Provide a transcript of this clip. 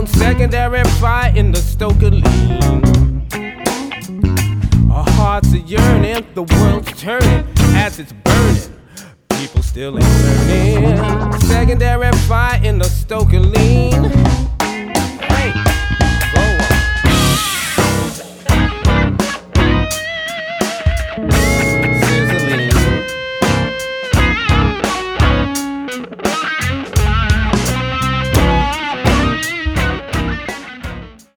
found secondary fire in the Stoker-Lean. Our hearts are yearning, the world's turning as it's burning. People still ain't learning. Secondary fire in